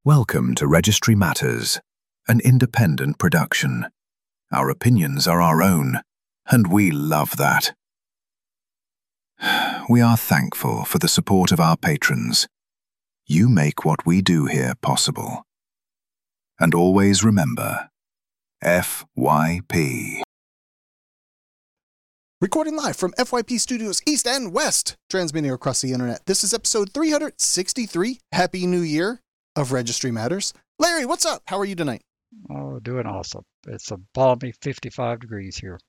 Welcome to Registry Matters, an independent production. Our opinions are our own, and we love that. We are thankful for the support of our patrons. You make what we do here possible. And always remember, FYP. Recording live from FYP Studios East and West, transmitting across the internet. This is episode 363. Happy New Year of Registry Matters. Larry, what's up? How are you tonight? Oh, doing awesome. It's a balmy 55 degrees here.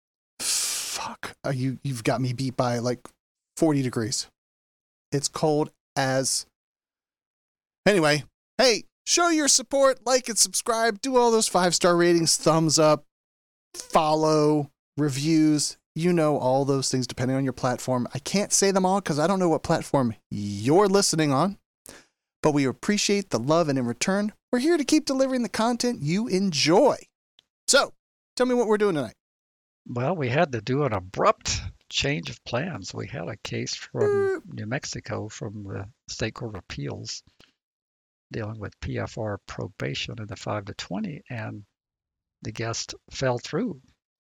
Fuck. You've got me beat by like 40 degrees. It's cold as... Anyway, hey, show your support, like and subscribe, do all those 5-star ratings, thumbs up, follow, reviews. You know all those things depending on your platform. I can't say them all because I don't know what platform you're listening on. But we appreciate the love, and in return, we're here to keep delivering the content you enjoy. So, tell me what we're doing tonight. Well, we had to do an abrupt change of plans. We had a case from New Mexico from the State Court of Appeals dealing with PFR probation in the 5 to 20, and the guest fell through.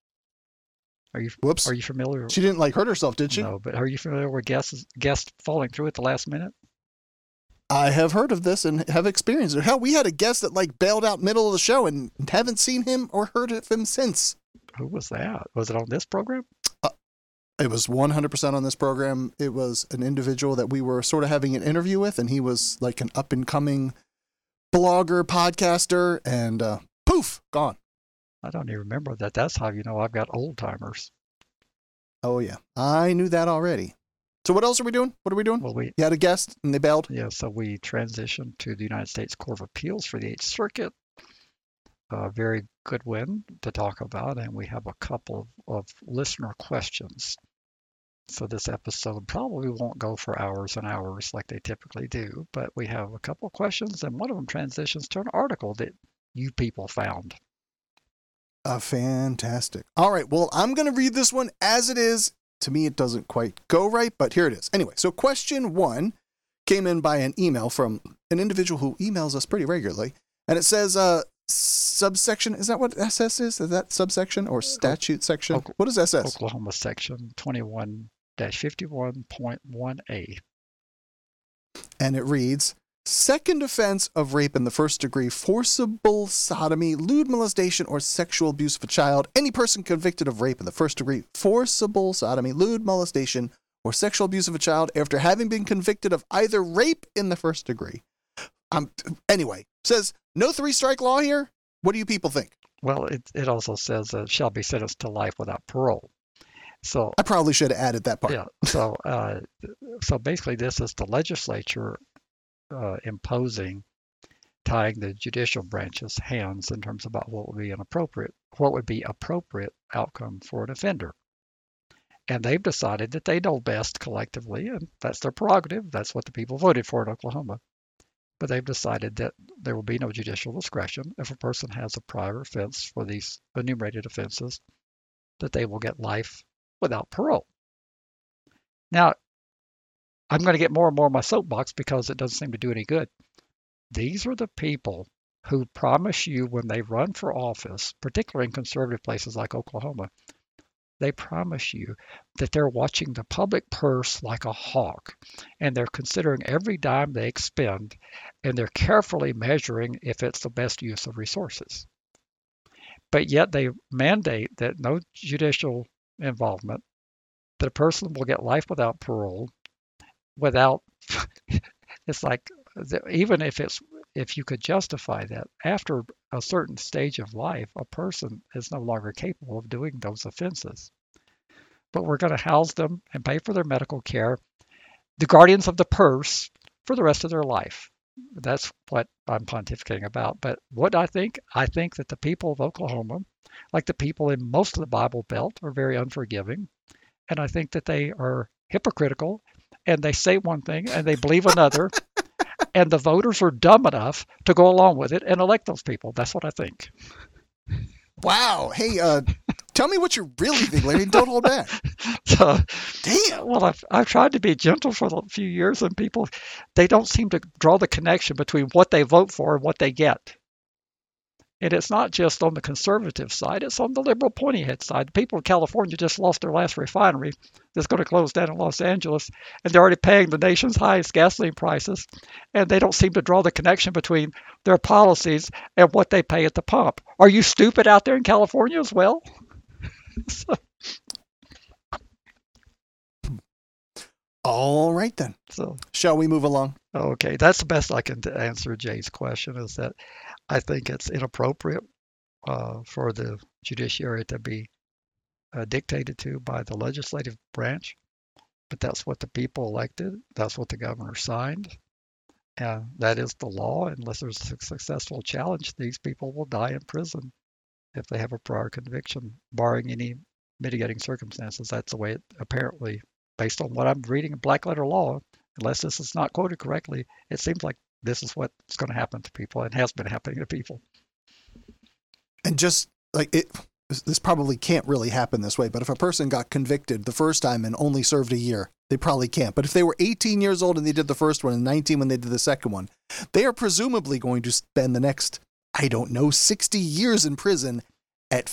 Whoops. Are you familiar? She didn't hurt herself, did she? No, but are you familiar with guests falling through at the last minute? I have heard of this and have experienced it. Hell, we had a guest that bailed out middle of the show and haven't seen him or heard of him since. Who was that? Was it on this program? It was 100% on this program. It was an individual that we were sort of having an interview with, and he was like an up-and-coming blogger, podcaster, and poof, gone. I don't even remember that. That's how you know I've got old timers. Oh, yeah. I knew that already. So what else are we doing? What are we doing? Well, you had a guest and they bailed? Yeah, so we transitioned to the United States Court of Appeals for the 8th Circuit. A very good win to talk about, and we have a couple of listener questions. So this episode probably won't go for hours and hours like they typically do, but we have a couple of questions, and one of them transitions to an article that you people found. Fantastic. All right, well, I'm going to read this one as it is. To me, it doesn't quite go right, but here it is. Anyway, so question 1 came in by an email from an individual who emails us pretty regularly, and it says subsection. Is that what SS is? Is that subsection or statute section? What is SS? Oklahoma section 21-51.1A. And it reads, second offense of rape in the first degree, forcible sodomy, lewd molestation, or sexual abuse of a child. Any person convicted of rape in the first degree, forcible sodomy, lewd molestation, or sexual abuse of a child after having been convicted of either rape in the first degree. Anyway, says no 3-strike law here. What do you people think? Well, it also says shall be sentenced to life without parole. So I probably should have added that part. Yeah. So basically, this is the legislature imposing, tying the judicial branch's hands in terms about what would be appropriate outcome for an offender. And they've decided that they know best collectively, and that's their prerogative. That's what the people voted for in Oklahoma. But they've decided that there will be no judicial discretion if a person has a prior offense for these enumerated offenses, that they will get life without parole. Now, I'm going to get more and more on my soapbox because it doesn't seem to do any good. These are the people who promise you when they run for office, particularly in conservative places like Oklahoma, they promise you that they're watching the public purse like a hawk, and they're considering every dime they expend, and they're carefully measuring if it's the best use of resources. But yet they mandate that no judicial involvement, that a person will get life without parole, without, it's like, even if you could justify that, after a certain stage of life, a person is no longer capable of doing those offenses. But we're going to house them and pay for their medical care, the guardians of the purse, for the rest of their life. That's what I'm pontificating about. But what I think that the people of Oklahoma, like the people in most of the Bible Belt, are very unforgiving. And I think that they are hypocritical, and they say one thing and they believe another, and the voters are dumb enough to go along with it and elect those people. That's what I think. Wow. Hey, Tell me what you really think, Larry, and don't hold back. So, Damn. well, I've tried to be gentle for a few years, and people, they don't seem to draw the connection between what they vote for and what they get. And it's not just on the conservative side, it's on the liberal pointy head side. The people in California just lost their last refinery that's going to close down in Los Angeles, and they're already paying the nation's highest gasoline prices, and they don't seem to draw the connection between their policies and what they pay at the pump. Are you stupid out there in California as well? All right, then. So, shall we move along? Okay, that's the best I can answer Jay's question, is that I think it's inappropriate for the judiciary to be dictated to by the legislative branch, but that's what the people elected. That's what the governor signed. And that is the law. Unless there's a successful challenge, these people will die in prison if they have a prior conviction, barring any mitigating circumstances. That's the way it apparently, based on what I'm reading in black letter law, unless this is not quoted correctly, it seems like this is what's going to happen to people and has been happening to people. And just like it, this probably can't really happen this way, but if a person got convicted the first time and only served a year, they probably can't. But if they were 18 years old and they did the first one and 19 when they did the second one, they are presumably going to spend the next, 60 years in prison at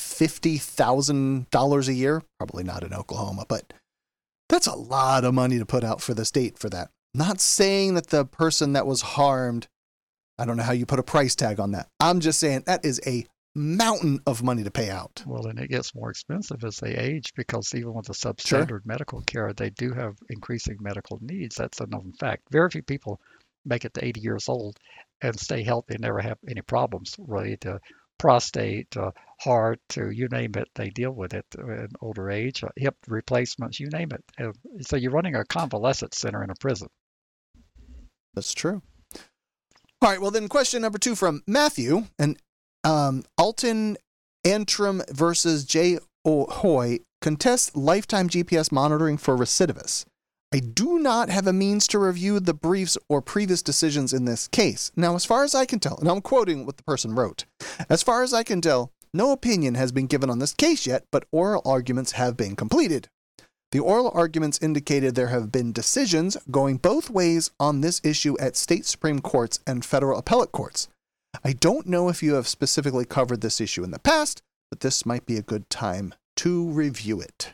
$50,000 a year. Probably not in Oklahoma, but that's a lot of money to put out for the state for that. Not saying that the person that was harmed, I don't know how you put a price tag on that. I'm just saying that is a mountain of money to pay out. Well, and it gets more expensive as they age, because even with the substandard Sure. medical care, they do have increasing medical needs. That's a known fact. Very few people make it to 80 years old and stay healthy and never have any problems related to prostate, heart, you name it, they deal with it in older age, hip replacements, you name it. So you're running a convalescent center in a prison. That's true. All right, well then question number 2 from Matthew, and Alton Antrim versus J. Hoy contests lifetime GPS monitoring for recidivists. I do not have a means to review the briefs or previous decisions in this case. Now, as far as I can tell, and I'm quoting what the person wrote, as far as I can tell, no opinion has been given on this case yet, but oral arguments have been completed. The oral arguments indicated there have been decisions going both ways on this issue at state Supreme Courts and federal appellate courts. I don't know if you have specifically covered this issue in the past, but this might be a good time to review it.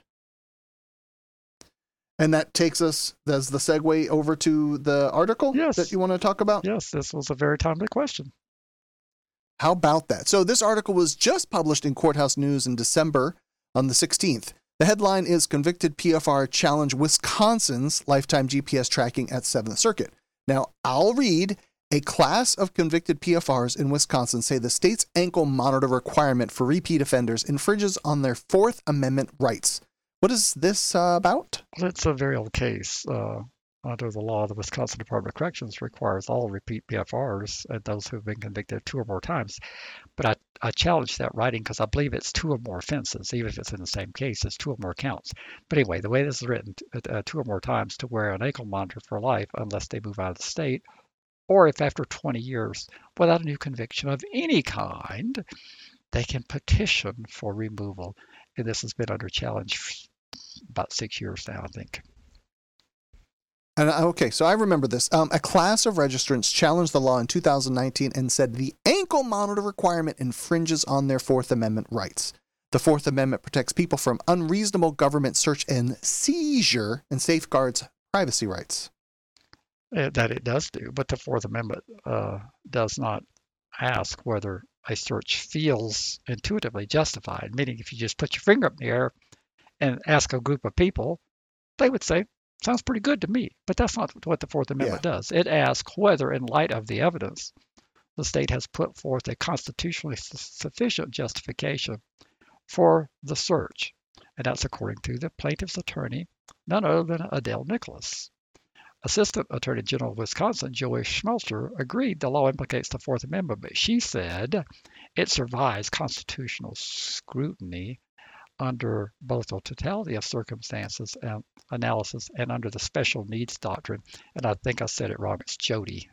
And that takes us as the segue over to the article that you want to talk about? Yes, this was a very timely question. How about that? So this article was just published in Courthouse News in December on the 16th. The headline is Convicted PFR Challenge Wisconsin's Lifetime GPS Tracking at 7th Circuit. Now, I'll read. A class of convicted PFRs in Wisconsin say the state's ankle monitor requirement for repeat offenders infringes on their Fourth Amendment rights. What is this about? Well, it's a very old case. Under the law, the Wisconsin Department of Corrections requires all repeat PFRs and those who have been convicted 2 or more times. But I challenge that writing because I believe it's 2 or more offenses, even if it's in the same case, it's 2 or more counts. But anyway, the way this is written, 2 or more times to wear an ankle monitor for life unless they move out of the state, or if after 20 years, without a new conviction of any kind, they can petition for removal. And this has been under challenge about 6 years now, I think. And okay, so I remember this. A class of registrants challenged the law in 2019 and said the ankle monitor requirement infringes on their Fourth Amendment rights. The Fourth Amendment protects people from unreasonable government search and seizure and safeguards privacy rights. That it does do, but the Fourth Amendment does not ask whether a search feels intuitively justified, meaning if you just put your finger up in the air and ask a group of people, they would say, sounds pretty good to me. But that's not what the Fourth Amendment does. It asks whether, in light of the evidence, the state has put forth a constitutionally sufficient justification for the search. And that's according to the plaintiff's attorney, none other than Adele Nicholas. Assistant Attorney General of Wisconsin, Joey Schmelzer, agreed the law implicates the Fourth Amendment, but she said it survives constitutional scrutiny under both the totality of circumstances and analysis and under the special needs doctrine. And I think I said it wrong. It's Jody.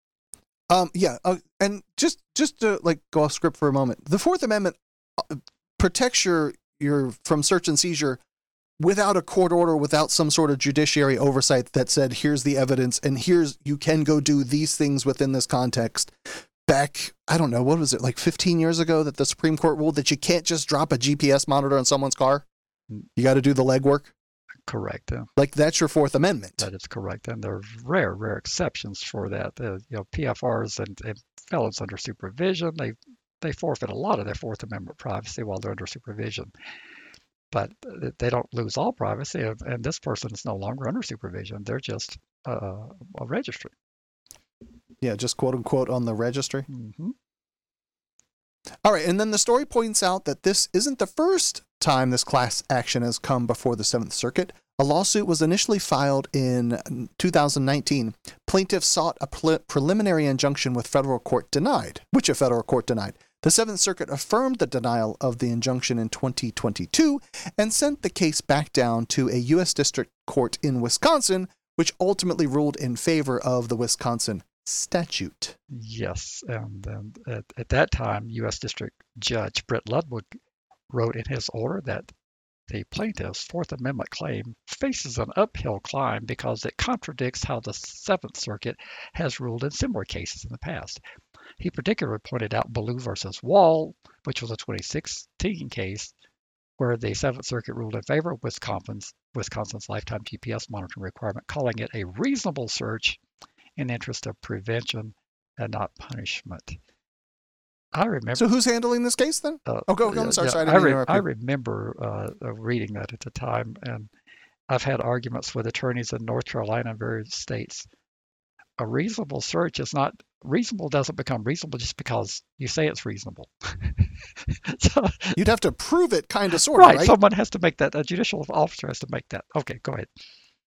And just to go off script for a moment, the Fourth Amendment protects your from search and seizure without a court order, without some sort of judiciary oversight that said, here's the evidence and you can go do these things within this context. Back, I don't know, what was it, like 15 years ago that the Supreme Court ruled that you can't just drop a GPS monitor on someone's car? You got to do the legwork? Correct. Like, that's your Fourth Amendment. That is correct. And there are rare exceptions for that. PFRs and felons under supervision, they forfeit a lot of their Fourth Amendment privacy while they're under supervision. But they don't lose all privacy, and this person is no longer under supervision. They're just a registry. Yeah, just quote unquote on the registry. Mm-hmm. All right, and then the story points out that this isn't the first time this class action has come before the Seventh Circuit. A lawsuit was initially filed in 2019. Plaintiffs sought a preliminary injunction with federal court denied, which a federal court denied. The Seventh Circuit affirmed the denial of the injunction in 2022 and sent the case back down to a U.S. District Court in Wisconsin, which ultimately ruled in favor of the Wisconsin statute. Yes, and at that time, U.S. District Judge Brett Ludwig wrote in his order that the plaintiff's Fourth Amendment claim faces an uphill climb because it contradicts how the Seventh Circuit has ruled in similar cases in the past. He particularly pointed out Ballou versus Wall, which was a 2016 case where the Seventh Circuit ruled in favor of Wisconsin's lifetime GPS monitoring requirement, calling it a reasonable search in the interest of prevention and not punishment. I remember. So who's handling this case then? Go. I'm sorry. Yeah, Sorry, I didn't interrupt you. I remember reading that at the time, and I've had arguments with attorneys in North Carolina and various states. A reasonable search is not reasonable. Doesn't become reasonable just because you say it's reasonable. So, you'd have to prove it, kind of, sort of, right? Someone has to make that. A judicial officer has to make that. Okay, go ahead.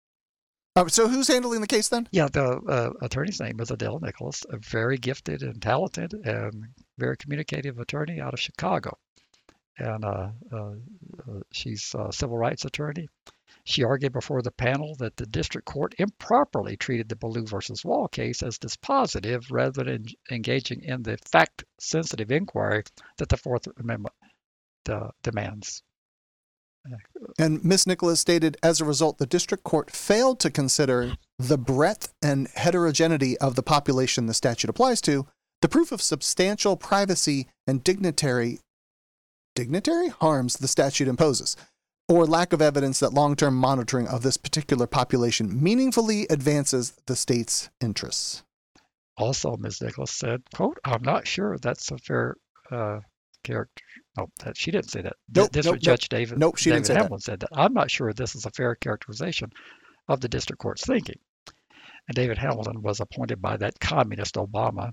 So who's handling the case then? Yeah, the attorney's name is Adele Nicholas, a very gifted and talented and very communicative attorney out of Chicago. And she's a civil rights attorney. She argued before the panel that the district court improperly treated the Ballou versus Wall case as dispositive rather than engaging in the fact-sensitive inquiry that the Fourth Amendment demands. And Ms. Nicholas stated, as a result, the district court failed to consider the breadth and heterogeneity of the population the statute applies to, the proof of substantial privacy and dignitary harms the statute imposes, or lack of evidence that long-term monitoring of this particular population meaningfully advances the state's interests. Also, Ms. Nicholas said, quote, "I'm not sure that's a fair character." No, she didn't say that. Judge David Hamlin said that. "I'm not sure this is a fair characterization of the district court's thinking." And David Hamilton was appointed by that communist Obama.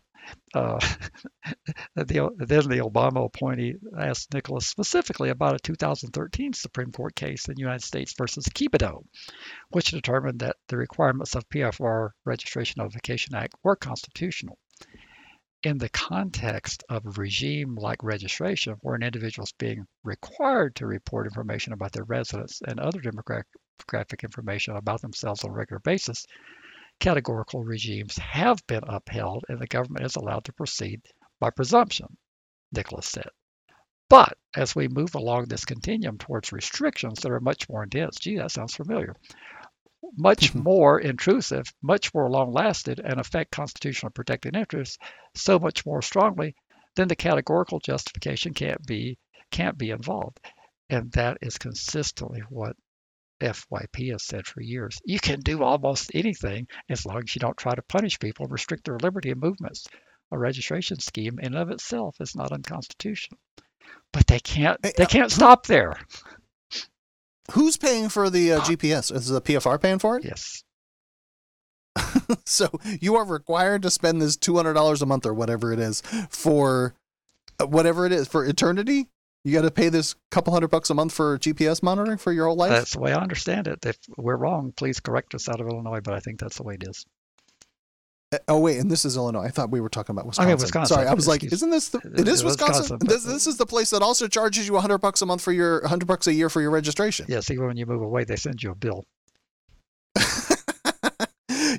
Then the Obama appointee asked Nicholas specifically about a 2013 Supreme Court case in United States versus Kebido, which determined that the requirements of PFR Registration Notification Act were constitutional. In the context of a regime like registration, where an individual is being required to report information about their residence and other demographic information about themselves on a regular basis, categorical regimes have been upheld and the government is allowed to proceed by presumption, Nicholas said. But as we move along this continuum towards restrictions that are much more intense, gee, that sounds familiar, much more intrusive, much more long-lasting, and affect constitutional protected interests so much more strongly, then the categorical justification can't be involved. And that is consistently what FYP has said for years. You can do almost anything as long as you don't try to punish people and restrict their liberty and movements. A registration scheme in and of itself is not unconstitutional. But they can't stop there. Who's paying for the GPS? Is the PFR paying for it? Yes. So you are required to spend this $200 a month or whatever it is for eternity? You got to pay this couple $100 a month for GPS monitoring for your whole life? That's the way I understand it. If we're wrong, please correct us out of Illinois, but I think that's the way it is. Oh, wait, and this is Illinois. I thought we were talking about Wisconsin. Wisconsin. Sorry, I was like, isn't this it is Wisconsin? This is the place that also charges you $100 a month for your $100 a year for your registration. Yes, even when you move away, they send you a bill.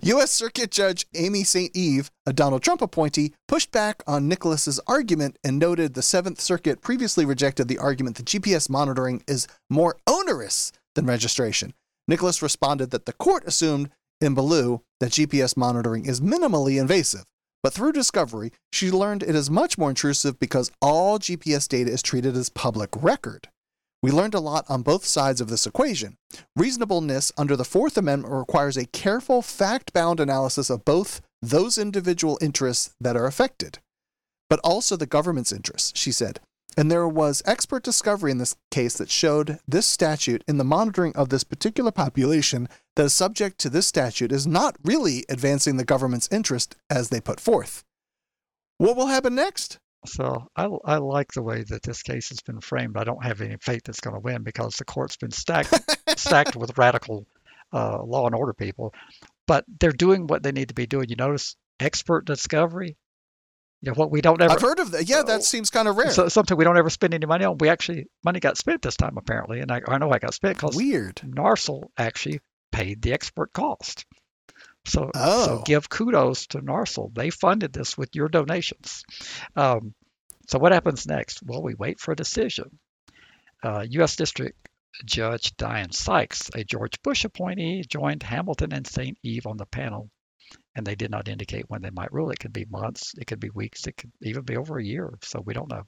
U.S. Circuit Judge Amy St. Eve, a Donald Trump appointee, pushed back on Nicholas's argument and noted the Seventh Circuit previously rejected the argument that GPS monitoring is more onerous than registration. Nicholas responded that the court assumed in Ballew that GPS monitoring is minimally invasive, but through discovery, she learned it is much more intrusive because all GPS data is treated as public record. We learned a lot on both sides of this equation. Reasonableness under the Fourth Amendment requires a careful, fact-bound analysis of both those individual interests that are affected, but also the government's interests, she said. And there was expert discovery in this case that showed this statute in the monitoring of this particular population that is subject to this statute is not really advancing the government's interest as they put forth. What will happen next? So I like the way that this case has been framed. I don't have any faith it's going to win because the court's been stacked with radical law and order people. But they're doing what they need to be doing. You notice expert discovery. You know what we don't ever. I've heard of that. Yeah, that seems kind of rare. So something we don't ever spend any money on. Money got spent this time apparently, and I know I got spent because weird. NARSL actually paid the expert cost. So give kudos to NARSL. They funded this with your donations. So what happens next? Well, we wait for a decision. U.S. District Judge Diane Sykes, a George Bush appointee, joined Hamilton and St. Eve on the panel, and they did not indicate when they might rule. It could be months, it could be weeks, it could even be over a year. So we don't know.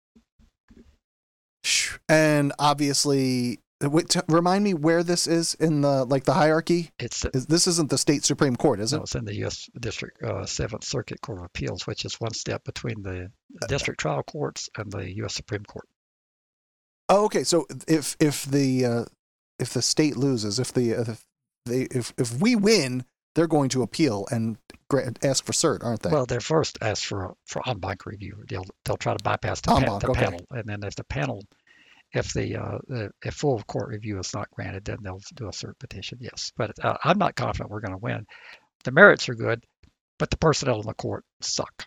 And obviously, remind me where this is in the hierarchy. This isn't the state Supreme Court, is it? No, it's in the U.S. District Seventh Circuit Court of Appeals, which is one step between the district trial courts and the U.S. Supreme Court. Oh, okay. So if the state loses, if we win, they're going to appeal and ask for cert, aren't they? Well, they're first asked for en banc review. They'll try to bypass the panel, and then if full court review is not granted, then they'll do a cert petition. Yes, but I'm not confident we're going to win. The merits are good, but the personnel in the court suck.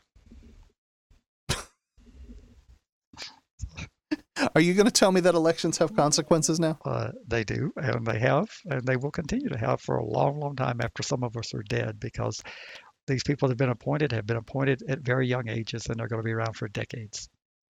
Are you going to tell me that elections have consequences now? They do, and they have, and they will continue to have for a long, long time after some of us are dead, because these people that have been appointed at very young ages, and they're going to be around for decades.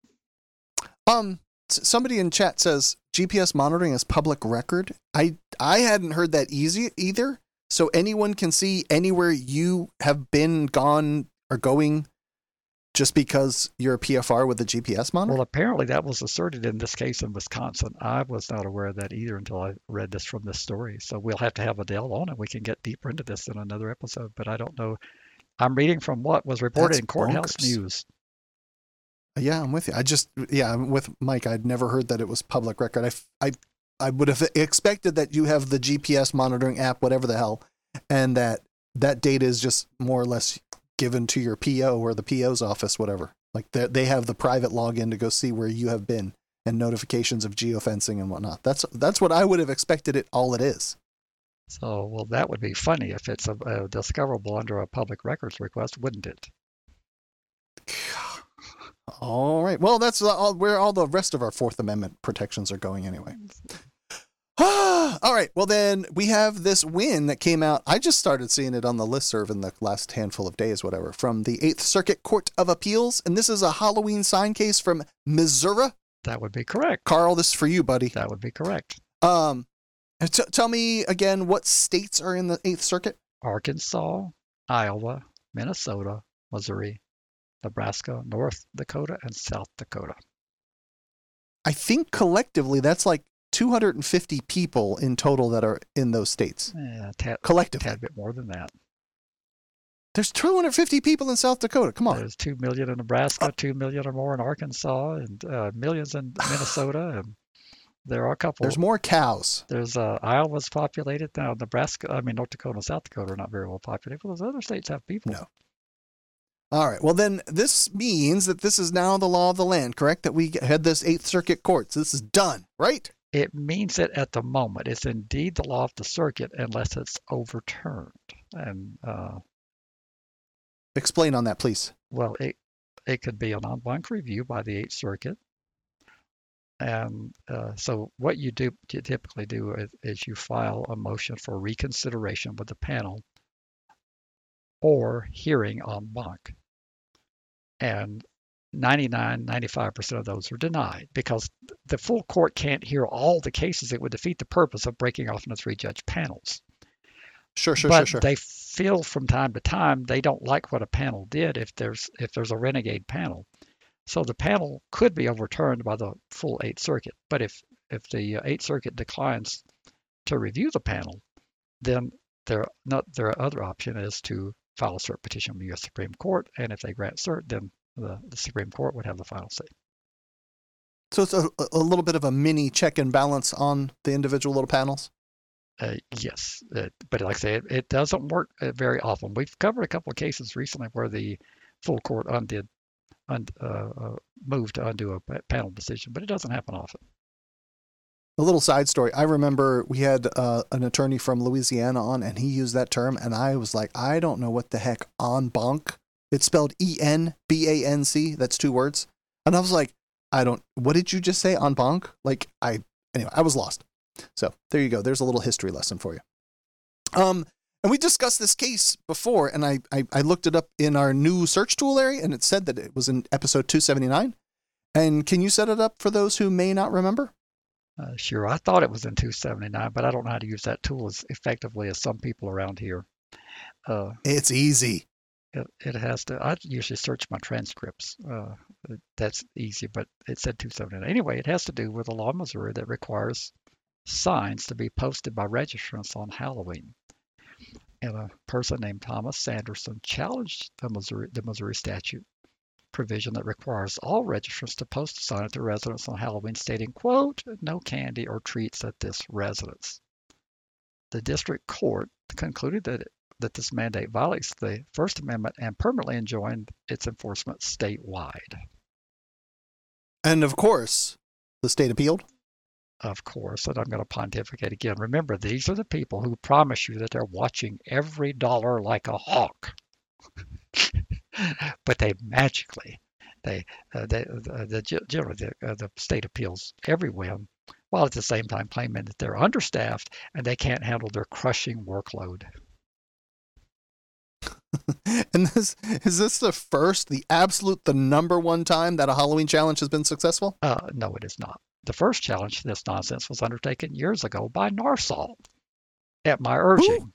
Somebody in chat says GPS monitoring is public record. I hadn't heard that either. So anyone can see anywhere you have been, gone, or going just because you're a PFR with a GPS monitor? Well, apparently that was asserted in this case in Wisconsin. I was not aware of that either until I read this from this story. So we'll have to have Adele on and we can get deeper into this in another episode. But I don't know. I'm reading from what was reported in Courthouse News. Yeah, I'm with you. I'm with Mike. I'd never heard that it was public record. I would have expected that you have the GPS monitoring app, whatever the hell, and that data is just more or less given to your PO or the PO's office, whatever. Like they have the private login to go see where you have been and notifications of geofencing and whatnot. That's what I would have expected it is. So, well, that would be funny if it's a discoverable under a public records request, wouldn't it? All right. Well, that's where all the rest of our Fourth Amendment protections are going anyway. All right. Well, then we have this win that came out. I just started seeing it on the listserv in the last handful of days, whatever, from the Eighth Circuit Court of Appeals. And this is a Halloween sign case from Missouri. That would be correct. Carl, this is for you, buddy. That would be correct. Tell me again, what states are in the Eighth Circuit? Arkansas, Iowa, Minnesota, Missouri, Nebraska, North Dakota, and South Dakota. I think collectively that's like 250 people in total that are in those states. Collectively. A tad bit more than that. There's 250 people in South Dakota. Come on. There's 2 million in Nebraska, 2 million or more in Arkansas, and millions in Minnesota. And there are a couple. There's more cows. There's Iowa's populated now. North Dakota and South Dakota are not very well populated. But those other states have people. No. All right. Well, then this means that this is now the law of the land, correct? That we had this Eighth Circuit Court. So this is done, right? It means that at the moment, it's indeed the law of the circuit unless it's overturned. And explain on that, please. Well, it could be an en banc review by the Eighth Circuit. And so what you typically do is you file a motion for reconsideration with the panel or hearing en banc. And 95% of those are denied because the full court can't hear all the cases. It would defeat the purpose of breaking off into 3-judge panels. Sure. But they feel from time to time they don't like what a panel did if there's a renegade panel. So the panel could be overturned by the full Eighth Circuit. But if the Eighth Circuit declines to review the panel, then their other option is to file a cert petition with the U.S. Supreme Court, and if they grant cert, then the Supreme Court would have the final say. So it's a little bit of a mini check and balance on the individual little panels? Yes, but like I say, it doesn't work very often. We've covered a couple of cases recently where the full court moved to undo a panel decision, but it doesn't happen often. A little side story. I remember we had an attorney from Louisiana on, and he used that term, and I was like, I don't know what the heck en banc. It's spelled ENBANC. That's 2 words. And I was like, what did you just say, en banc? Anyway, I was lost. So there you go. There's a little history lesson for you. And we discussed this case before, and I looked it up in our new search tool area, and it said that it was in episode 279. And can you set it up for those who may not remember? Sure. I thought it was in 279, but I don't know how to use that tool as effectively as some people around here. It's easy. It has to. I usually search my transcripts. That's easy, but it said 279. Anyway, it has to do with a law in Missouri that requires signs to be posted by registrants on Halloween. And a person named Thomas Sanderson challenged the Missouri statute provision that requires all registrants to post a sign at their residence on Halloween stating, quote, no candy or treats at this residence. The district court concluded that this mandate violates the First Amendment and permanently enjoined its enforcement statewide. And of course, the state appealed. Of course, and I'm going to pontificate again. Remember, these are the people who promise you that they're watching every dollar like a hawk. But they magically, generally the state appeals every whim, while at the same time claiming that they're understaffed and they can't handle their crushing workload. And is this the number one time that a Halloween challenge has been successful? No, it is not. The first challenge to this nonsense was undertaken years ago by NARSAL at my urging.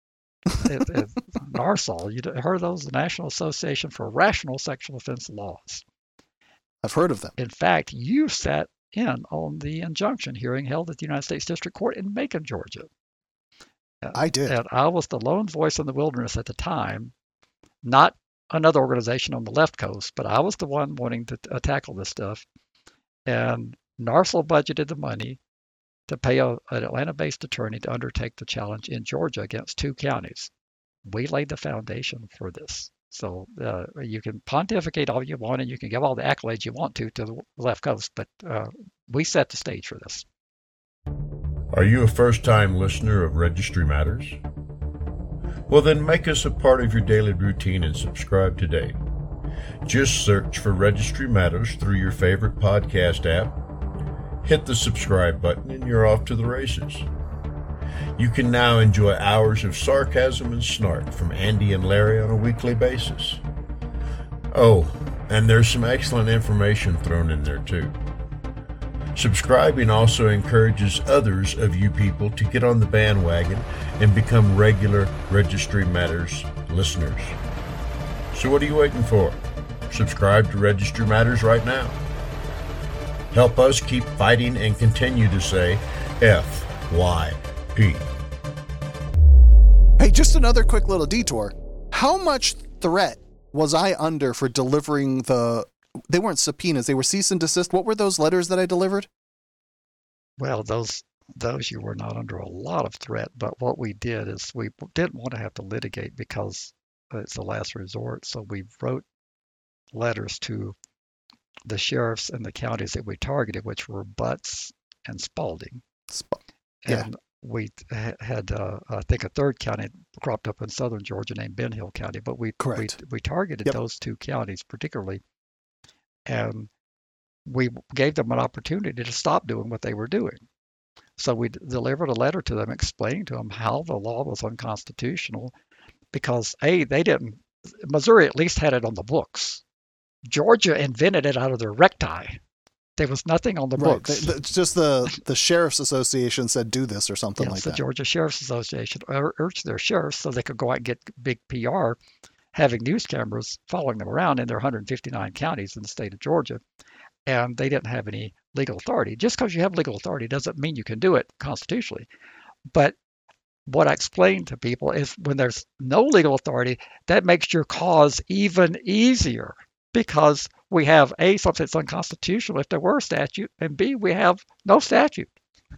NARSAL, you heard of those? The National Association for Rational Sexual Offense Laws. I've heard of them. In fact, you sat in on the injunction hearing held at the United States District Court in Macon, Georgia. I did. And I was the lone voice in the wilderness at the time, not another organization on the left coast, but I was the one wanting to tackle this stuff. And NARSAL budgeted the money to pay an Atlanta-based attorney to undertake the challenge in Georgia against 2 counties. We laid the foundation for this. So you can pontificate all you want and you can give all the accolades you want to the left coast, but we set the stage for this. Are you a first-time listener of Registry Matters? Well, then make us a part of your daily routine and subscribe today. Just search for Registry Matters through your favorite podcast app. Hit the subscribe button and you're off to the races. You can now enjoy hours of sarcasm and snark from Andy and Larry on a weekly basis. Oh, and there's some excellent information thrown in there too. Subscribing also encourages others of you people to get on the bandwagon and become regular Registry Matters listeners. So what are you waiting for? Subscribe to Registry Matters right now. Help us keep fighting and continue to say FYP. Hey, just another quick little detour. How much threat was I under for delivering they weren't subpoenas, they were cease and desist. What were those letters that I delivered? Well, those you were not under a lot of threat, but what we did is we didn't want to have to litigate because it's the last resort, so we wrote letters to the sheriffs in the counties that we targeted, which were Butts and Spalding. Yeah. And we had, I think, a third county cropped up in southern Georgia named Ben Hill County, but we targeted those 2 counties particularly, and we gave them an opportunity to stop doing what they were doing. So we delivered a letter to them explaining to them how the law was unconstitutional because they didn't. Missouri at least had it on the books. Georgia invented it out of their recti. There was nothing on the books. It's just the Sheriff's Association said do this or something like The that. Georgia Sheriff's Association urged their sheriffs so they could go out and get big PR, having news cameras following them around in their 159 counties in the state of Georgia. And they didn't have any legal authority. Just because you have legal authority doesn't mean you can do it constitutionally. But what I explain to people is when there's no legal authority, that makes your cause even easier because we have A, something that's unconstitutional if there were a statute, and B, we have no statute.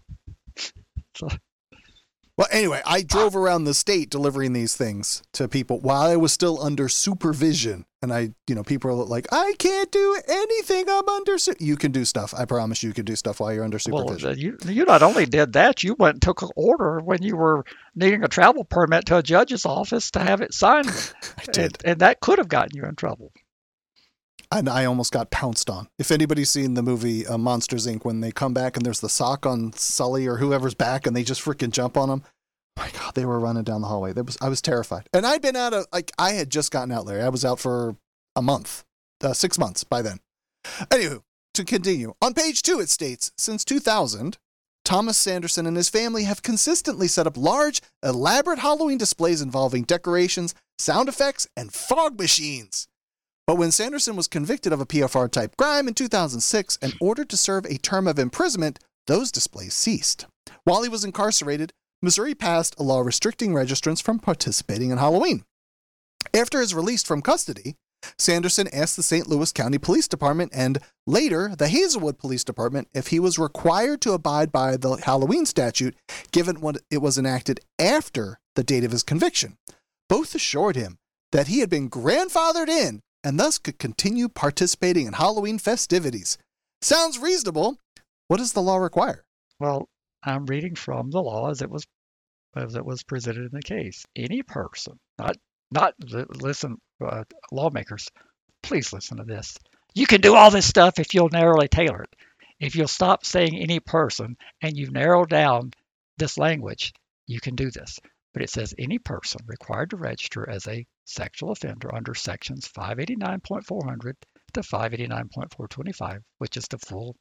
So, well, anyway, I drove around the state delivering these things to people while I was still under supervision. And people are like, I can't do anything. I'm under. You can do stuff. I promise you can do stuff while you're under supervision. Well, you not only did that, you went and took an order when you were needing a travel permit to a judge's office to have it signed. I did. And that could have gotten you in trouble. And I almost got pounced on. If anybody's seen the movie Monsters, Inc., when they come back and there's the sock on Sully or whoever's back and they just freaking jump on them. My God, they were running down the hallway. I was terrified. And I'd been out of, I had just gotten out, Larry. I was out for a month, 6 months by then. Anywho, to continue. On page 2, it states, since 2000, Thomas Sanderson and his family have consistently set up large, elaborate Halloween displays involving decorations, sound effects, and fog machines. But when Sanderson was convicted of a PFR-type crime in 2006 and ordered to serve a term of imprisonment, those displays ceased. While he was incarcerated, Missouri passed a law restricting registrants from participating in Halloween. After his release from custody, Sanderson asked the St. Louis County Police Department and later the Hazelwood Police Department if he was required to abide by the Halloween statute, given when it was enacted after the date of his conviction. Both assured him that he had been grandfathered in and thus could continue participating in Halloween festivities. Sounds reasonable. What does the law require? Well, I'm reading from the law as it was presented in the case. Any person, listen, lawmakers, please listen to this. You can do all this stuff if you'll narrowly tailor it. If you'll stop saying any person and you narrow down this language, you can do this. But it says any person required to register as a sexual offender under sections 589.400 to 589.425, which is the full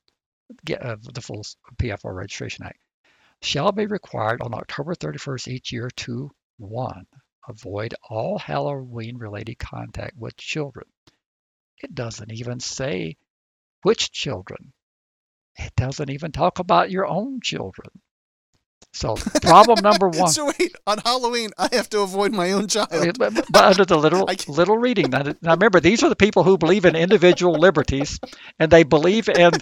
PFR Registration Act, shall be required on October 31st each year to 1. Avoid all Halloween-related contact with children. It doesn't even say which children. It doesn't even talk about your own children. So problem number one. So wait, on Halloween, I have to avoid my own child. But under the little reading. Now remember, these are the people who believe in individual liberties, and they believe in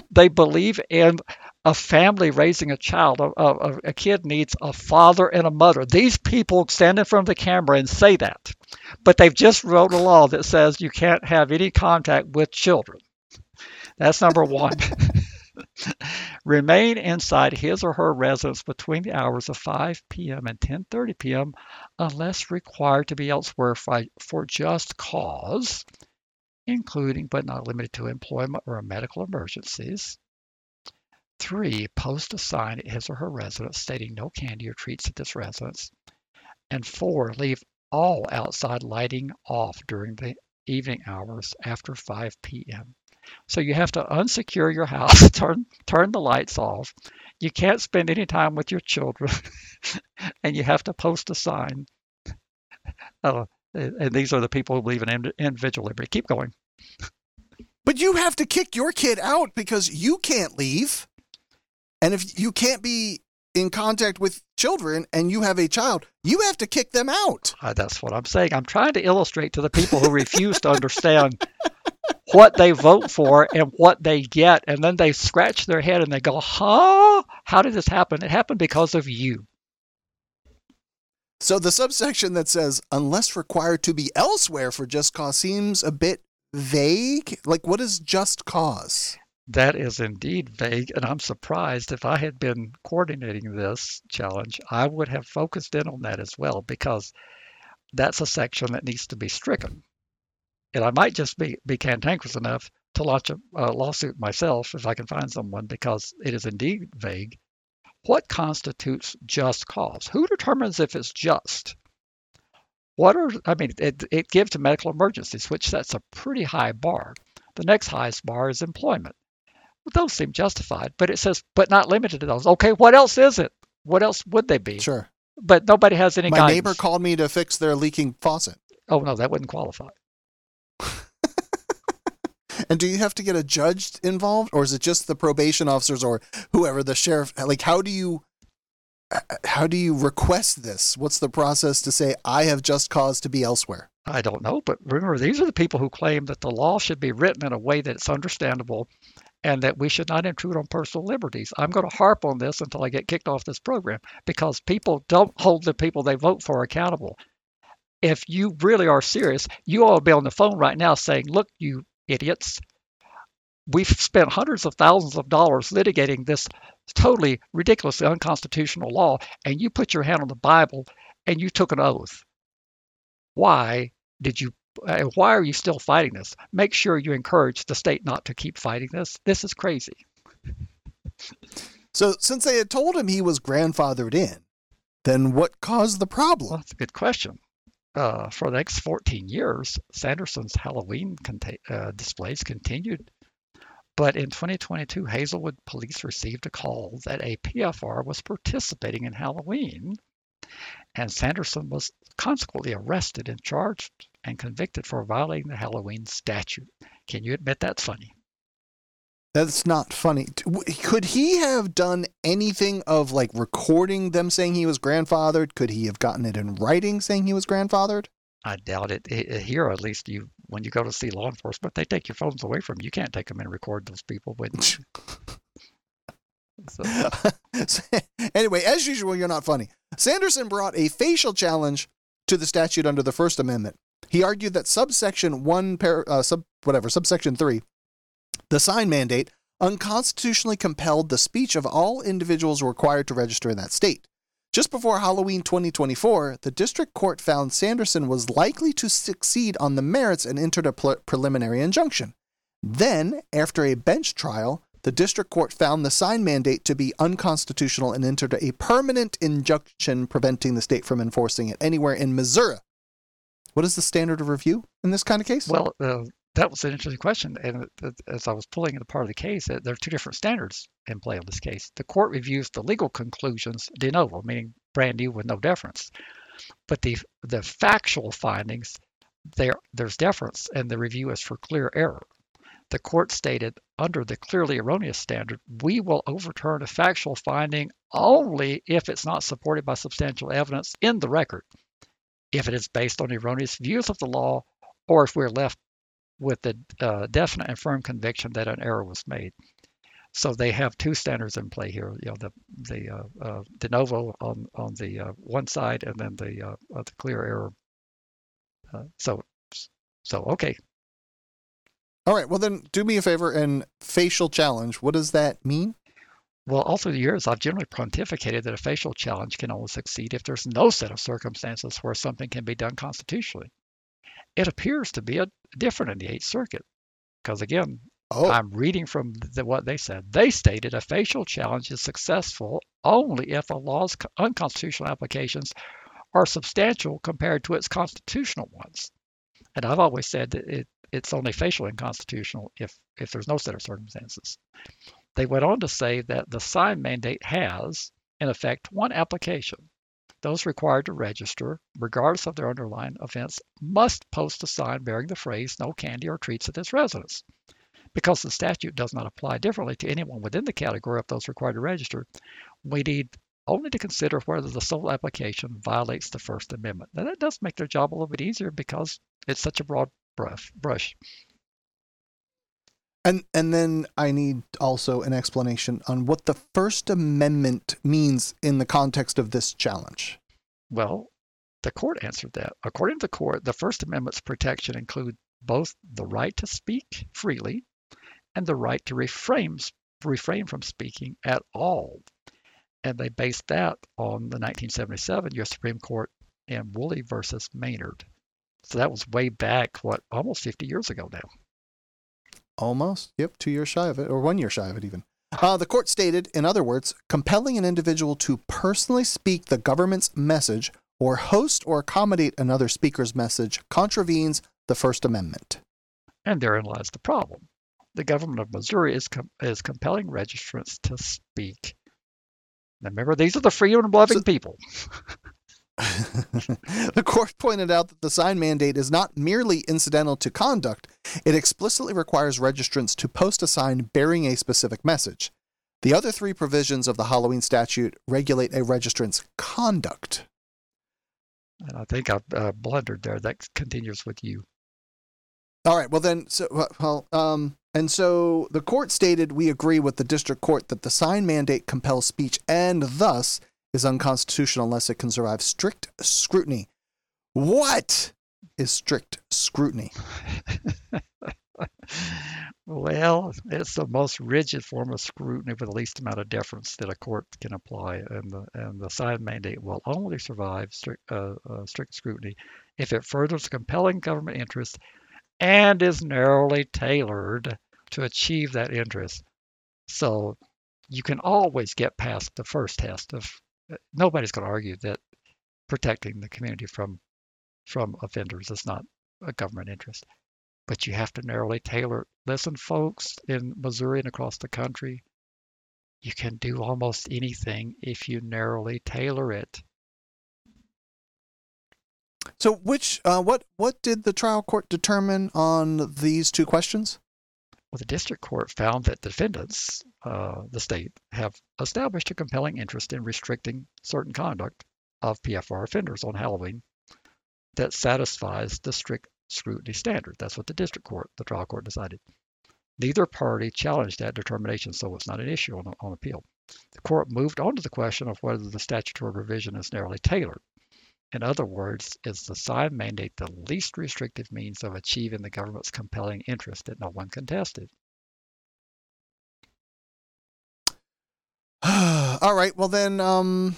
a family raising a child. A kid needs a father and a mother. These people stand in front of the camera and say that, but they've just wrote a law that says you can't have any contact with children. That's number one. Remain inside his or her residence between the hours of 5 p.m. and 10:30 p.m. unless required to be elsewhere for just cause, including but not limited to employment or medical emergencies. 3. Post a sign at his or her residence stating no candy or treats at this residence. And 4. Leave all outside lighting off during the evening hours after 5 p.m. So you have to unsecure your house, turn the lights off. You can't spend any time with your children, and you have to post a sign. And these are the people who believe in individual liberty. Keep going. But you have to kick your kid out because you can't leave. And if you can't be in contact with children and you have a child, you have to kick them out. That's what I'm saying. I'm trying to illustrate to the people who refuse to understand what they vote for and what they get, and then they scratch their head and they go, huh? How did this happen? It happened because of you. So the subsection that says, unless required to be elsewhere for just cause seems a bit vague. Like, what is just cause? That is indeed vague, and I'm surprised. If I had been coordinating this challenge, I would have focused in on that as well, because that's a section that needs to be stricken. And I might just be cantankerous enough to launch a lawsuit myself if I can find someone, because it is indeed vague. What constitutes just cause? Who determines if it's just? It gives to medical emergencies, which sets a pretty high bar. The next highest bar is employment. Well, those seem justified, but it says, but not limited to those. Okay, what else is it? What else would they be? Sure. But nobody has any My guidance. neighbor called me to fix their leaking faucet. Oh, no, that wouldn't qualify. And do you have to get a judge involved, or is it just the probation officers or whoever, the sheriff? Like, how do you request this? What's the process to say, I have just cause to be elsewhere? I don't know, but remember, these are the people who claim that the law should be written in a way that it's understandable and that we should not intrude on personal liberties. I'm going to harp on this until I get kicked off this program, because people don't hold the people they vote for accountable. If you really are serious, you ought to be on the phone right now saying, look, you idiots, we've spent hundreds of thousands of dollars litigating this totally ridiculously unconstitutional law, and you put your hand on the Bible and you took an oath. Why are you still fighting this? Make sure you encourage the state not to keep fighting this. This is crazy. So since they had told him he was grandfathered in, then what caused the problem? Well, that's a good question. For the next 14 years, Sanderson's Halloween displays continued. But in 2022, Hazelwood police received a call that a PFR was participating in Halloween, and Sanderson was consequently arrested and charged and convicted for violating the Halloween statute. Can you admit that's funny? That's not funny. Could he have done anything of like recording them saying he was grandfathered? Could he have gotten it in writing saying he was grandfathered? I doubt it. Here, at least, when you go to see law enforcement, they take your phones away from you. You can't take them and record those people. Anyway, as usual, you're not funny. Sanderson brought a facial challenge to the statute under the First Amendment. He argued that subsection 3, the sign mandate, unconstitutionally compelled the speech of all individuals required to register in that state. Just before Halloween 2024, the district court found Sanderson was likely to succeed on the merits and entered a preliminary injunction. Then, after a bench trial, the district court found the sign mandate to be unconstitutional and entered a permanent injunction preventing the state from enforcing it anywhere in Missouri. What is the standard of review in this kind of case? Well, that was an interesting question. And as I was pulling in part of the case, there are two different standards in play in this case. The court reviews the legal conclusions de novo, meaning brand new with no deference. But the factual findings, there's deference, and the review is for clear error. The court stated, under the clearly erroneous standard, we will overturn a factual finding only if it's not supported by substantial evidence in the record, if it is based on erroneous views of the law, or if we're left with the definite and firm conviction that an error was made. So they have two standards in play here. The de novo on the one side, and then the clear error. So okay. All right. Well, then do me a favor and facial challenge. What does that mean? Well, all through the years, I've generally pontificated that a facial challenge can only succeed if there's no set of circumstances where something can be done constitutionally. It appears to be different in the Eighth Circuit, because again, I'm reading from what they said. They stated a facial challenge is successful only if a law's unconstitutional applications are substantial compared to its constitutional ones. And I've always said that it's only facially unconstitutional if there's no set of circumstances. They went on to say that the sign mandate has, in effect, one application. Those required to register, regardless of their underlying offense, must post a sign bearing the phrase, no candy or treats at this residence. Because the statute does not apply differently to anyone within the category of those required to register, we need only to consider whether the sole application violates the First Amendment. Now, that does make their job a little bit easier because it's such a broad brush. And then I need also an explanation on what the First Amendment means in the context of this challenge. Well, the court answered that. According to the court, the First Amendment's protection include both the right to speak freely and the right to refrain from speaking at all. And they based that on the 1977 U.S. Supreme Court in Woolley versus Maynard. So that was way back, almost 50 years ago now. Almost. Yep, 2 years shy of it, or 1 year shy of it even. The court stated, in other words, compelling an individual to personally speak the government's message or host or accommodate another speaker's message contravenes the First Amendment. And therein lies the problem. The government of Missouri is compelling registrants to speak. Now remember, these are the freedom-loving people. The court pointed out that the sign mandate is not merely incidental to conduct. It explicitly requires registrants to post a sign bearing a specific message. The other three provisions of the Halloween statute regulate a registrant's conduct. And I think I've blundered there. That continues with you. All right. Well, then, and so the court stated, we agree with the district court that the sign mandate compels speech and thus is unconstitutional unless it can survive strict scrutiny. What is strict scrutiny? Well, it's the most rigid form of scrutiny with the least amount of deference that a court can apply, and the sign mandate will only survive strict scrutiny if it furthers compelling government interest and is narrowly tailored to achieve that interest. So you can always get past the first test of nobody's going to argue that protecting the community from offenders is not a government interest. But you have to narrowly tailor. Listen, folks, in Missouri and across the country, you can do almost anything if you narrowly tailor it. So what did the trial court determine on these two questions? Well, the district court found that defendants, the state, have established a compelling interest in restricting certain conduct of PFR offenders on Halloween that satisfies the strict scrutiny standard. That's what the trial court decided. Neither party challenged that determination, so it's not an issue on appeal. The court moved on to the question of whether the statutory provision is narrowly tailored. In other words, is the sign mandate the least restrictive means of achieving the government's compelling interest that no one contested? All right. Well, then,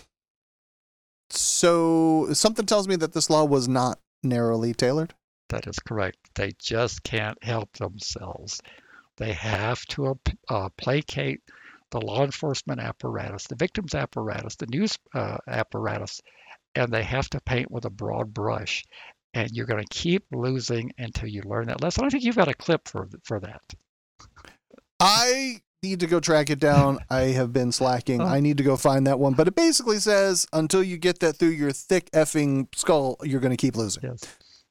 so something tells me that this law was not narrowly tailored. That is correct. They just can't help themselves. They have to placate the law enforcement apparatus, the victims apparatus, the news apparatus, and they have to paint with a broad brush. And you're going to keep losing until you learn that lesson. I think you've got a clip for that. I need to go track it down. I have been slacking. I need to go find that one. But it basically says until you get that through your thick effing skull, you're going to keep losing. Yes.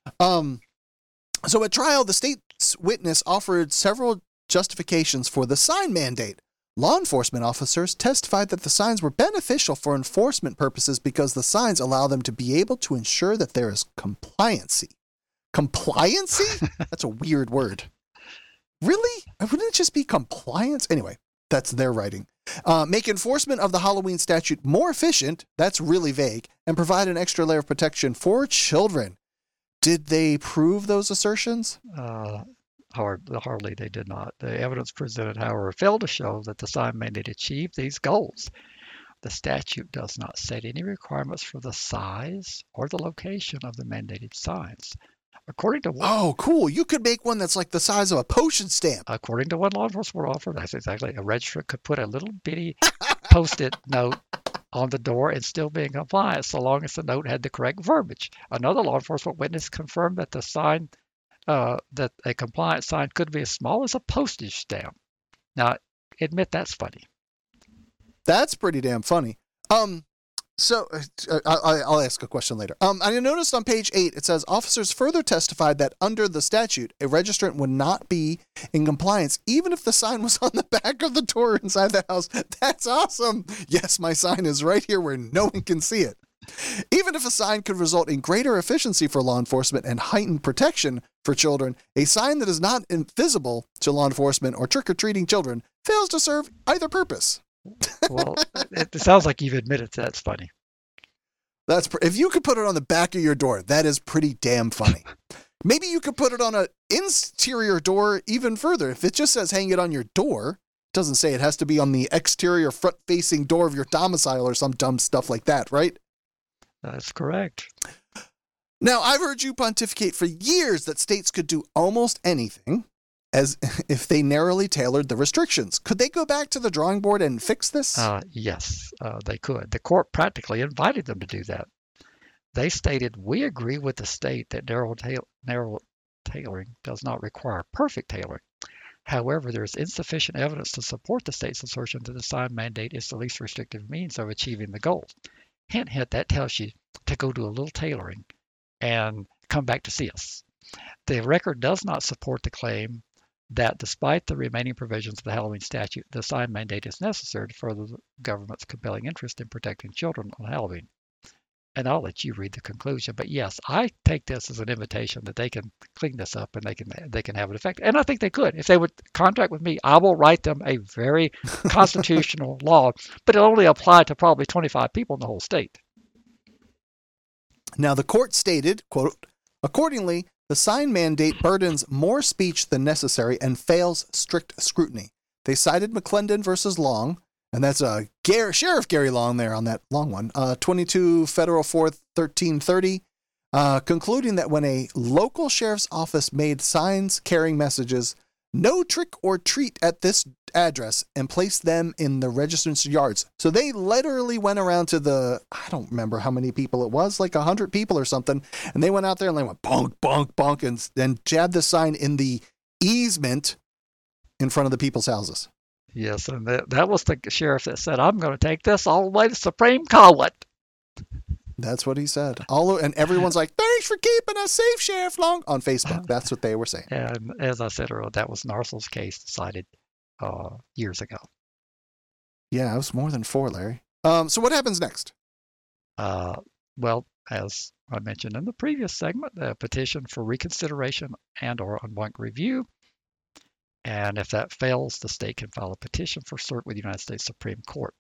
So at trial, the state's witness offered several justifications for the sign mandate. Law enforcement officers testified that the signs were beneficial for enforcement purposes because the signs allow them to be able to ensure that there is compliancy. Compliancy? That's a weird word. Really? Wouldn't it just be compliance? Anyway, that's their writing. Make enforcement of the Halloween statute more efficient, that's really vague, and provide an extra layer of protection for children. Did they prove those assertions? Hardly they did not. The evidence presented, however, failed to show that the sign mandate achieved these goals. The statute does not set any requirements for the size or the location of the mandated signs. According to one, oh, cool. You could make one that's like the size of a postage stamp. According to one law enforcement officer, that's exactly, a registrant could put a little bitty post-it note on the door and still be in compliance so long as the note had the correct verbiage. Another law enforcement witness confirmed that the sign, that a compliant sign could be as small as a postage stamp. Now, admit that's funny. That's pretty damn funny. So I'll ask a question later. I noticed on page 8, it says officers further testified that under the statute, a registrant would not be in compliance even if the sign was on the back of the door inside the house. That's awesome. Yes, my sign is right here where no one can see it. Even if a sign could result in greater efficiency for law enforcement and heightened protection for children, a sign that is not visible to law enforcement or trick-or-treating children fails to serve either purpose. Well, it sounds like you've admitted that's funny. If you could put it on the back of your door, that is pretty damn funny. Maybe you could put it on an interior door even further. If it just says hang it on your door, it doesn't say it has to be on the exterior front-facing door of your domicile or some dumb stuff like that, right? That's correct. Now, I've heard you pontificate for years that states could do almost anything as if they narrowly tailored the restrictions. Could they go back to the drawing board and fix this? Yes, they could. The court practically invited them to do that. They stated, "We agree with the state that narrow tailoring does not require perfect tailoring. However, there is insufficient evidence to support the state's assertion that the sign mandate is the least restrictive means of achieving the goal." Hint, hint, that tells you to go do a little tailoring and come back to see us. The record does not support the claim that despite the remaining provisions of the Halloween statute, the sign mandate is necessary to further the government's compelling interest in protecting children on Halloween. And I'll let you read the conclusion. But yes, I take this as an invitation that they can clean this up and they can have an effect. And I think they could. If they would contract with me, I will write them a very constitutional law, but it'll only apply to probably 25 people in the whole state. Now, the court stated, quote, "Accordingly, the sign mandate burdens more speech than necessary and fails strict scrutiny." They cited McClendon versus Long, and that's Sheriff Gary Long there on that long one, 22 Federal 4th 1330, concluding that when a local sheriff's office made signs carrying messages, "No trick or treat at this address," and placed them in the registrant's yards. So they literally went around to I don't remember how many people it was, like 100 people or something. And they went out there and they went bonk, bonk, bonk, and then jabbed the sign in the easement in front of the people's houses. Yes, and that was the sheriff that said, "I'm going to take this all the way to Supreme Court." That's what he said. And everyone's like, "Thanks for keeping us safe, Sheriff Long," on Facebook. That's what they were saying. And as I said earlier, that was Narsel's case decided years ago. Yeah, it was more than 4, Larry. So what happens next? Well, as I mentioned in the previous segment, a petition for reconsideration and/or en banc review. And if that fails, the state can file a petition for cert with the United States Supreme Court.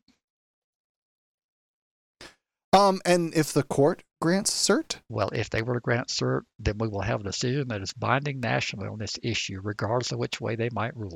And if the court grants cert? Well, if they were to grant cert, then we will have a decision that is binding nationally on this issue, regardless of which way they might rule.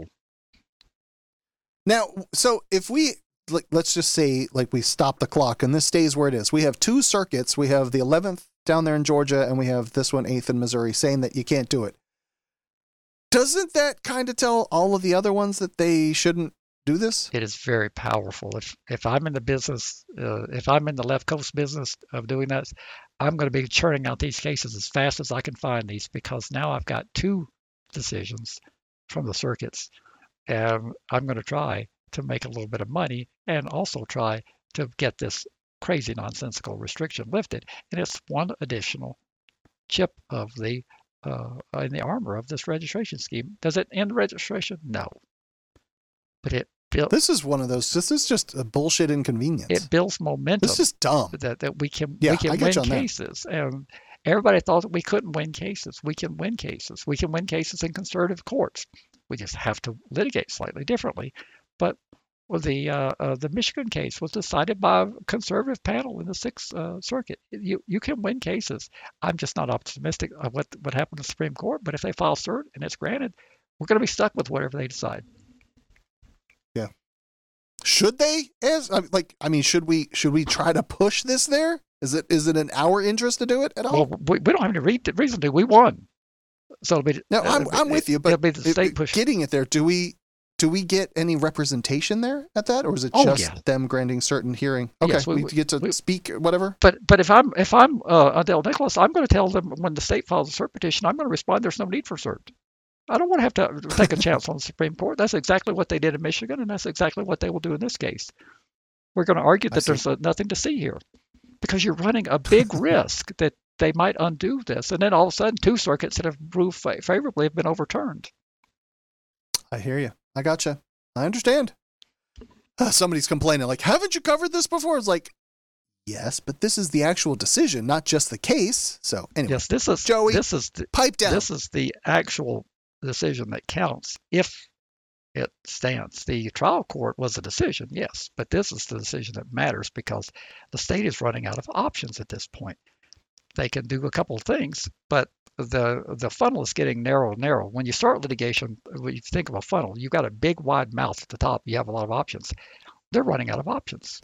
Now, so if we, let's just say, like, we stop the clock and this stays where it is. We have 2 circuits. We have the 11th down there in Georgia, and we have this one, 8th in Missouri, saying that you can't do it. Doesn't that kind of tell all of the other ones that they shouldn't do this? It is very powerful. If I'm in the business, if I'm in the left coast business of doing that, I'm going to be churning out these cases as fast as I can find these, because now I've got 2 decisions from the circuits, and I'm going to try to make a little bit of money and also try to get this crazy nonsensical restriction lifted. And it's one additional chip of the in the armor of this registration scheme. Does it end registration? No. But it builds. This is one of those. This is just a bullshit inconvenience. It builds momentum. This is dumb. That we can Yeah, win I get you on that. cases. And everybody thought that we couldn't win cases. We can win cases. We can win cases in conservative courts. We just have to litigate slightly differently. But the Michigan case was decided by a conservative panel in the Sixth Circuit. You can win cases. I'm just not optimistic of what happened to the Supreme Court. But if they file cert and it's granted, we're going to be stuck with whatever they decide. Yeah. Should they? Should we try to push this there? Is it in our interest to do it at all? Well, we don't have any reason to. We won. So it'll be, no, I'm with you, but it'll be the state push. Getting it there, do we get any representation there at that, or is it just them granting certain hearing? Okay, yes, we get to speak, whatever. But if I'm Adele Nicholas, I'm going to tell them when the state files a cert petition, I'm going to respond. There's no need for cert. I don't want to have to take a chance on the Supreme Court. That's exactly what they did in Michigan, and that's exactly what they will do in this case. We're going to argue that there's nothing to see here, because you're running a big risk that they might undo this, and then all of a sudden 2 circuits that have proved favorably have been overturned. I hear you. I gotcha. I understand. Somebody's complaining, like, haven't you covered this before? It's like, yes, but this is the actual decision, not just the case. So anyway, yes, this is Joey. Pipe down. This is the actual decision that counts if it stands. The trial court was a decision, yes, but this is the decision that matters, because the state is running out of options at this point. They can do a couple of things, but the funnel is getting narrow and narrow. When you start litigation, when you think of a funnel, you've got a big wide mouth at the top. You have a lot of options. They're running out of options.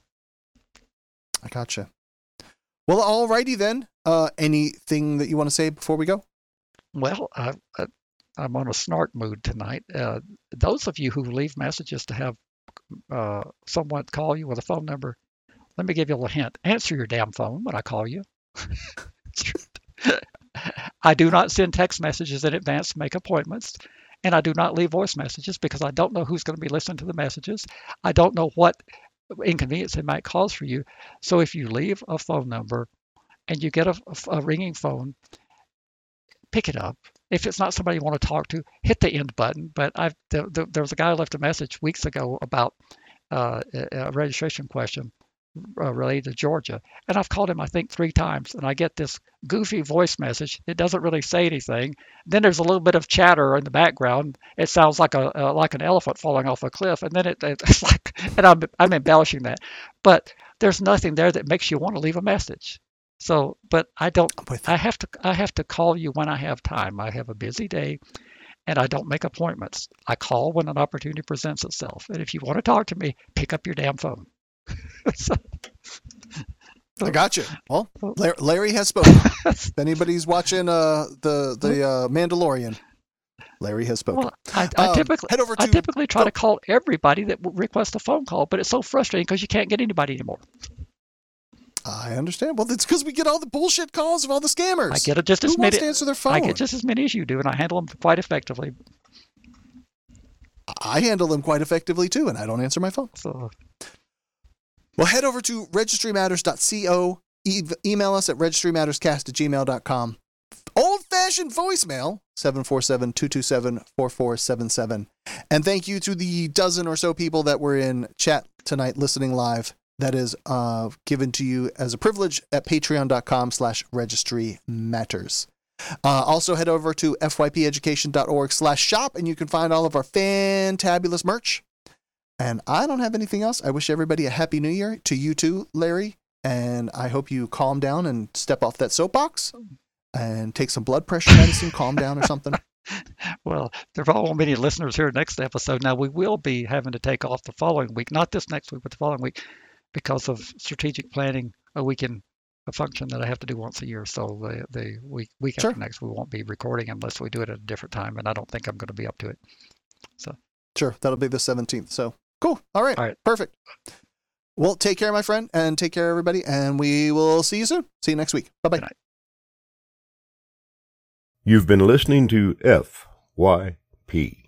I gotcha. Well, alrighty then. Anything that you want to say before we go? Well, I'm on a snark mood tonight. Those of you who leave messages to have someone call you with a phone number, let me give you a little hint. Answer your damn phone when I call you. I do not send text messages in advance to make appointments, and I do not leave voice messages because I don't know who's going to be listening to the messages. I don't know what inconvenience it might cause for you. So if you leave a phone number and you get a ringing phone, pick it up. If it's not somebody you want to talk to, hit the end button. But there was a guy who left a message weeks ago about a registration question related to Georgia. And I've called him, I think, 3 times, and I get this goofy voice message. It doesn't really say anything. Then there's a little bit of chatter in the background. It sounds like like an elephant falling off a cliff, and then it's like, and I'm embellishing that, but there's nothing there that makes you want to leave a message. So, but I have to call you when I have time. I have a busy day, and I don't make appointments. I call when an opportunity presents itself. And if you want to talk to me, pick up your damn phone. So, I got you. Well, Larry has spoken. If anybody's watching the Mandalorian, Larry has spoken. Well, I typically try to call everybody that requests a phone call, but it's so frustrating because you can't get anybody anymore. I understand. Well, it's because we get all the bullshit calls of all the scammers. I get just as many. Who wants to answer their phone? I get just as many as you do, and I handle them quite effectively. I handle them quite effectively too, and I don't answer my phone. So, well, head over to registrymatters.co. Email us at registrymatterscast@gmail.com. Old-fashioned voicemail, 747-227-4477. And thank you to the dozen or so people that were in chat tonight listening live. That is given to you as a privilege at patreon.com/registrymatters. Also head over to fypeducation.org/shop and you can find all of our fantabulous merch. And I don't have anything else. I wish everybody a happy new year, to you too, Larry. And I hope you calm down and step off that soapbox and take some blood pressure medicine, calm down or something. Well, there won't be many listeners here next episode. Now, we will be having to take off the following week, not this next week, but the following week, because of strategic planning, a function that I have to do once a year. So the week Sure. after next, we won't be recording unless we do it at a different time, and I don't think I'm going to be up to it. So sure, that'll be the 17th. So cool. All right. Perfect. Well, take care, my friend, and take care, everybody, and we will see you soon. See you next week. Bye-bye. Good night. You've been listening to FYP.